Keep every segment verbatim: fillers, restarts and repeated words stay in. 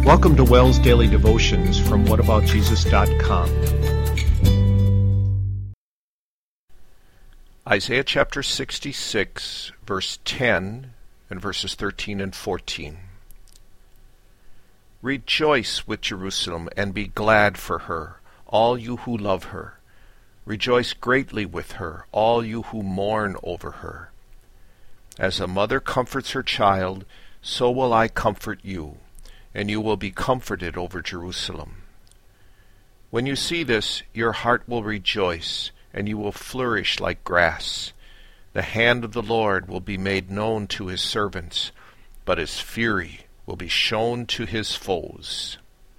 Welcome to Wells Daily Devotions from what about jesus dot com. Isaiah chapter sixty-six, verse ten, and verses thirteen and fourteen. Rejoice with Jerusalem, and be glad for her, all you who love her. Rejoice greatly with her, all you who mourn over her. As a mother comforts her child, so will I comfort you, and you will be comforted over Jerusalem. When you see this, your heart will rejoice, and you will flourish like grass. The hand of the Lord will be made known to his servants, but his fury will be shown to his foes.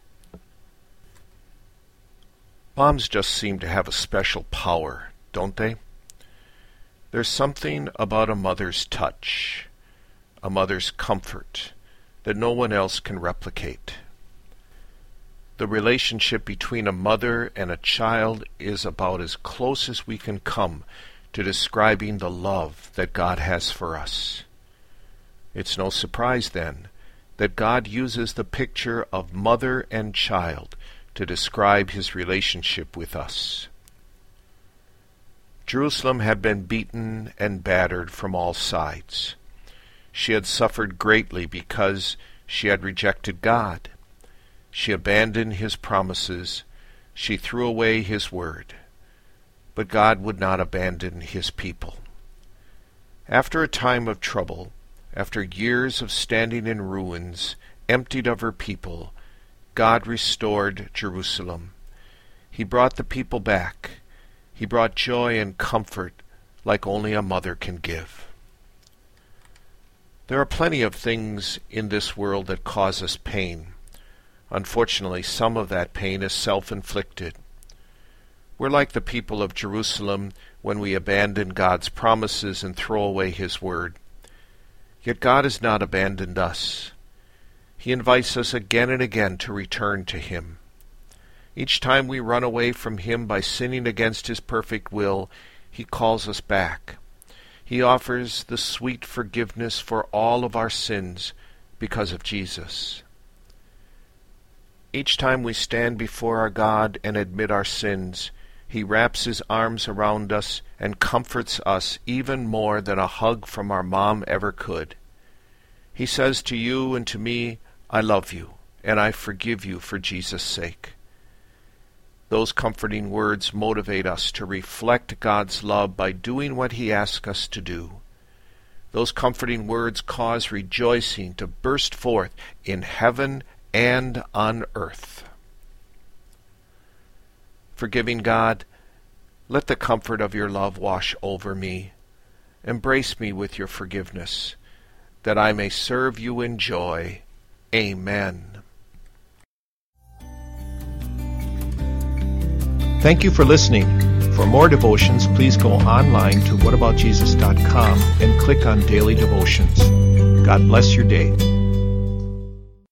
Moms just seem to have a special power, don't they? There's something about a mother's touch, a mother's comfort, that no one else can replicate. The relationship between a mother and a child is about as close as we can come to describing the love that God has for us. It's no surprise, then, that God uses the picture of mother and child to describe his relationship with us. Jerusalem had been beaten and battered from all sides. She had suffered greatly because she had rejected God. She abandoned his promises. She threw away his word. But God would not abandon his people. After a time of trouble, after years of standing in ruins, emptied of her people, God restored Jerusalem. He brought the people back. He brought joy and comfort like only a mother can give. There are plenty of things in this world that cause us pain. Unfortunately, some of that pain is self-inflicted. We're like the people of Jerusalem when we abandon God's promises and throw away his word. Yet God has not abandoned us. He invites us again and again to return to him. Each time we run away from him by sinning against his perfect will, he calls us back. He offers the sweet forgiveness for all of our sins because of Jesus. Each time we stand before our God and admit our sins, he wraps his arms around us and comforts us even more than a hug from our mom ever could. He says to you and to me, I love you, and I forgive you for Jesus' sake. Those comforting words motivate us to reflect God's love by doing what he asks us to do. Those comforting words cause rejoicing to burst forth in heaven and on earth. Forgiving God, let the comfort of your love wash over me. Embrace me with your forgiveness, that I may serve you in joy. Amen. Thank you for listening. For more devotions, please go online to what about jesus dot com and click on Daily Devotions. God bless your day.